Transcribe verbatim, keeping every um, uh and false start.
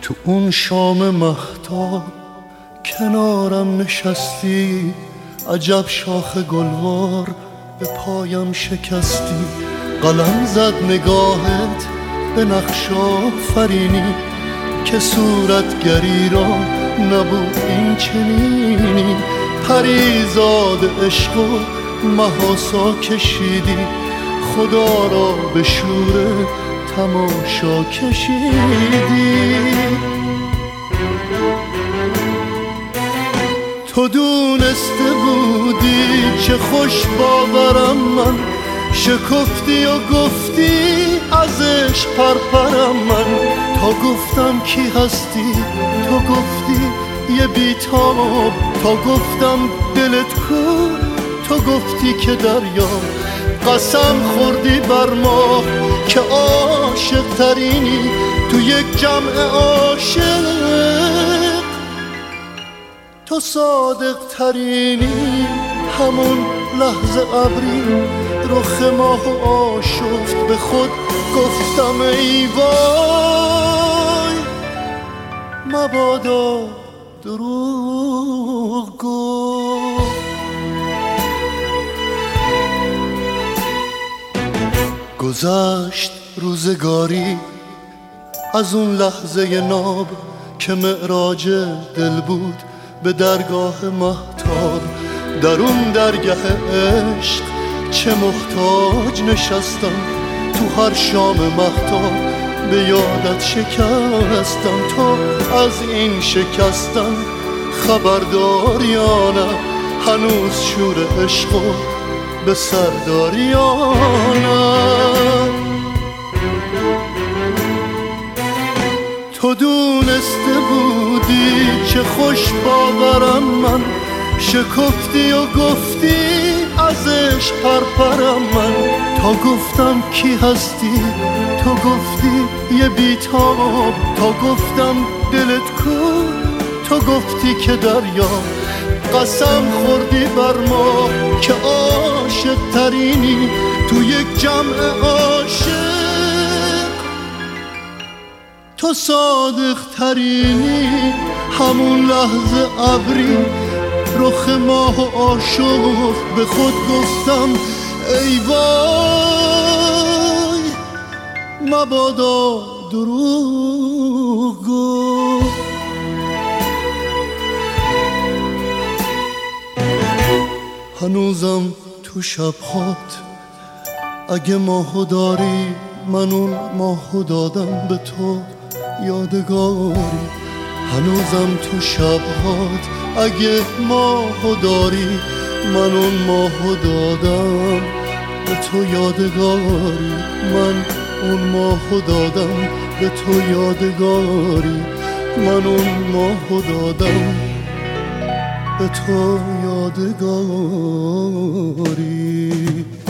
تو اون شام مهتاب کنارم نشستی، عجب شاخ گلوار به پایم شکستی. قلم زد نگاهت به نقش آفرینی که صورتگری را نبود این چنینی. پریزاد عشق و محاسا کشیدی، خدا را به شور تماشا کشیدی. تو دونسته بودی چه خوش باورم من، شکفتی و گفتی ازش پرپرم من. تا گفتم کی هستی تو گفتی یه بیتاب، تا گفتم دلت کو تو گفتی که دریا. قسم خوردی بر ما که عاشق ترینی تو یک جمع عاشق، تو صادق ترینی. همون لحظه ابری رخ ماه آشفت، به خود گفتم ای وای مبادا دروغ گفت. گذشت روزگاری از اون لحظه ناب که معراج دل بود به درگاه مهتاب. در اون درگاه عشق چه محتاج نشستم، تو هر شام مهتاب به یادت شکستم. تو از این شکستم خبردار یا نه، هنوز شور عشقو به سرداری یا نه. تو دونسته بودی چه خوش باورم من، شکفتی و گفتی ازش پرپرم من. تا گفتم کی هستی تو گفتی یه بیتاب، تا گفتم دلت کو تو گفتی که دریا. قسم خوردی بر ما که عاشق ترینی تو یک جمع عاشق، تو صادق ترینی. همون لحظه ابری رخ ماه و آشفت، به خود گفتم ای وای مبادا دروغ گفت. هنوزم تو شبهات اگه ماهو داری، من اون ماهو دادم به تو یادگاری. هنوزم تو شبهات اگه ماهو داری، من اون ماهو دادم به تو یادگاری. من اون ماهو دادم به تو یادگاری. من اون ماهو دادم به تو یادگاری.